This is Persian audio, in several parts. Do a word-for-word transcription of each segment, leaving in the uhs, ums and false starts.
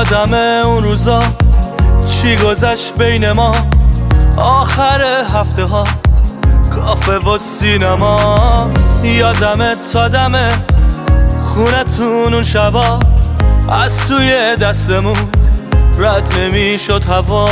یادم اون روزا چی گذشت بین ما، آخر هفته ها کافه و سینما. یادم تا دم خونتون اون شبا از توی دستمون رد نمیشد هوا.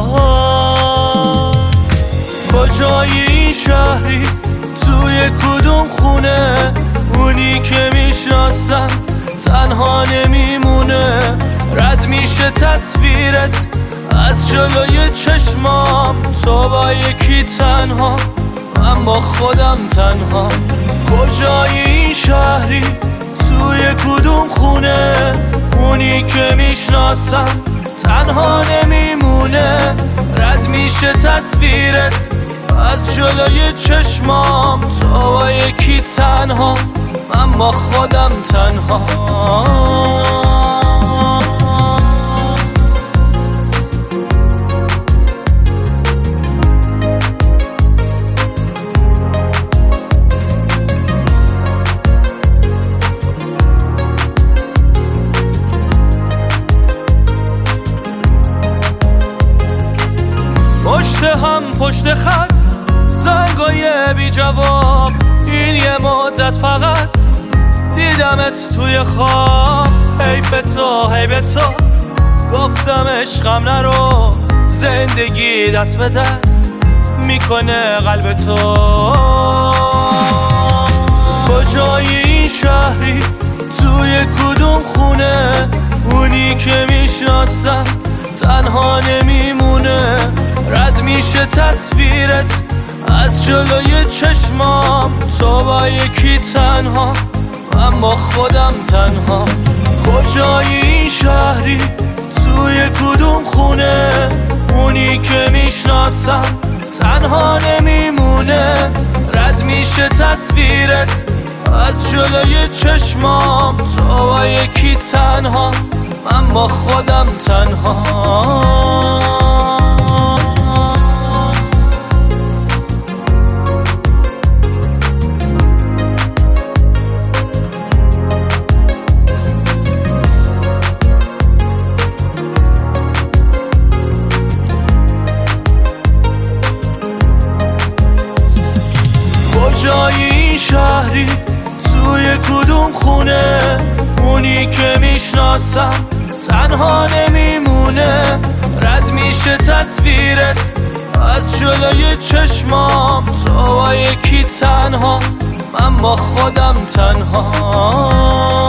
کجای این شهری، توی کدوم خونه، اونی که میشناسم تنها نمیمونه. رد میشه تصویرت از جلوی چشمام، تو با یکی تنها، من با خودم تنها. کجای این شهری، توی کدوم خونه، اونی که میشناسم تنها نمیمونه. رد میشه تصویرت از جلوی چشمام، تو با یکی تنها، من با خودم تنها. پشت هم پشت خط زنگای بی جواب، این یه مدت فقط دیدمت توی خواب. حیف تو حیف تو گفتم عشقم نرو، زندگی دست به دست میکنه قلب تو. کجای این شهری، توی کدوم خونه، اونی که میشناسم تنها نمیمونه. رد میشه تصویرت از جلوی چشمام، تو با یکی تنها، من با خودم تنها. کجای این شهری، توی کدوم خونه، اونی که میشناسم تنها نمیمونه. رد میشه تصویرت از جلوی چشمام، تو با یکی تنها، من با خودم تنها. کجای این شهری، توی کدوم خونه، اونی که میشناسم تنها نمیمونه. رد میشه تصویرت از جلوی چشمام، تو با یکی تنها، من با خودم تنها.